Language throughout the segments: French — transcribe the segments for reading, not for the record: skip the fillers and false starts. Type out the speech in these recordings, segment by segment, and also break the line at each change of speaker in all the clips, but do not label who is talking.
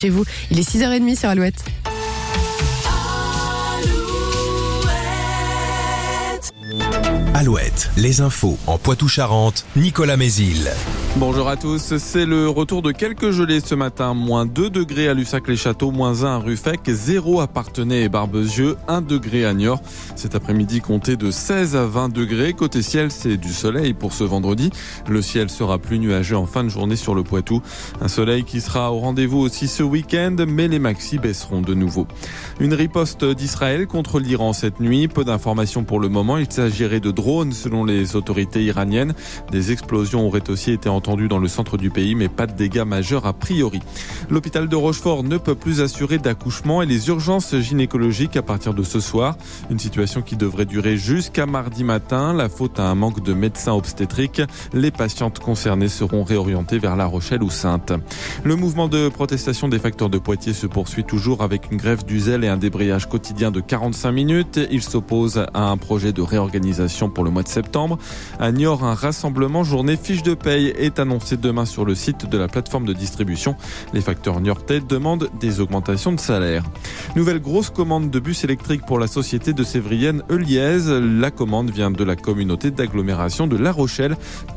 Chez vous, il est 6h30 sur Alouette.
Alouette, les infos en Poitou-Charentes, Nicolas Mézil.
Bonjour à tous, c'est le retour de quelques gelées ce matin. Moins 2 degrés à Lussac-les-Châteaux, moins 1 à Ruffec, 0 à Parthenay et Barbezieux, 1 degré à Niort. Cet après-midi, comptez de 16 à 20 degrés. Côté ciel, c'est du soleil pour ce vendredi. Le ciel sera plus nuageux en fin de journée sur le Poitou. Un soleil qui sera au rendez-vous aussi ce week-end, mais les maxis baisseront de nouveau. Une riposte d'Israël contre l'Iran cette nuit. Peu d'informations pour le moment. Il s'agirait de drones selon les autorités iraniennes. Des explosions auraient aussi été entendues dans le centre du pays, mais pas de dégâts majeurs a priori. L'hôpital de Rochefort ne peut plus assurer d'accouchement et les urgences gynécologiques à partir de ce soir. Une situation qui devrait durer jusqu'à mardi matin. La faute à un manque de médecins obstétriques. Les patientes concernées seront réorientées vers La Rochelle ou Saintes. Le mouvement de protestation des facteurs de Poitiers se poursuit toujours avec une grève du zèle et un débrayage quotidien de 45 minutes. Ils s'opposent à un projet de réorganisation pour le mois de septembre. À Niort, un rassemblement journée fiche de paye est annoncé demain sur le site de la plateforme de distribution. Les facteurs niortais demandent des augmentations de salaire. Nouvelle grosse commande de bus électriques pour la société de Sévrienne Euliez. La commande vient de la communauté d'agglomération de La Rochelle.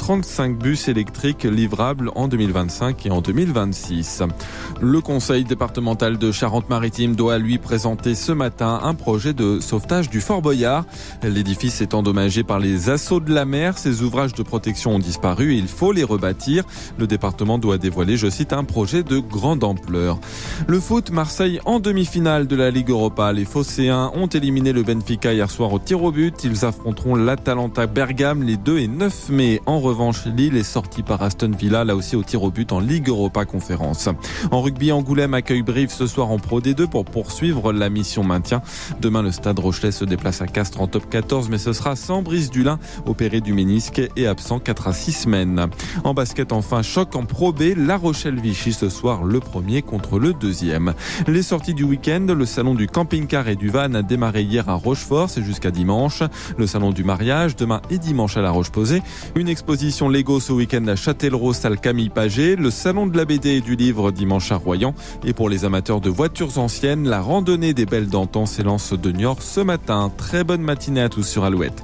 35 bus électriques livrables en 2025 et en 2026. Le conseil départemental de Charente-Maritime doit lui présenter ce matin un projet de sauvetage du Fort Boyard. L'édifice est endommagé par les assauts de la mer. Ses ouvrages de protection ont disparu et il faut les rebâtir. Le département doit dévoiler, je cite, un projet de grande ampleur. Le foot, Marseille en demi-finale de la Ligue Europa. Les Phocéens ont éliminé le Benfica hier soir au tir au but. Ils affronteront l'Atalanta Bergame les 2 et 9 mai. En revanche, Lille est sortie par Aston Villa, là aussi au tir au but en Ligue Europa Conférence. En rugby, Angoulême accueille Brive ce soir en Pro D2 pour poursuivre la mission maintien. Demain, le Stade Rochelais se déplace à Castres en top 14, mais ce sera sans Brice Dulin, opéré du ménisque et absent 4 à 6 semaines. En basket, enfin, choc en Pro B, La Rochelle-Vichy ce soir, le premier contre le deuxième. Les sorties du week-end, le salon du camping-car et du van a démarré hier à Rochefort, c'est jusqu'à dimanche. Le salon du mariage, demain et dimanche à La Roche-Posay. Une exposition Lego ce week-end à Châtellerault, salle Camille Paget. Le salon de la BD et du livre dimanche à Royan. Et pour les amateurs de voitures anciennes, la randonnée des belles d'antan s'élance de Niort ce matin. Très bonne matinée à tous sur Alouette.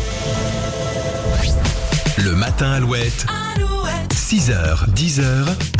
Le matin Alouette. 6h, 10h.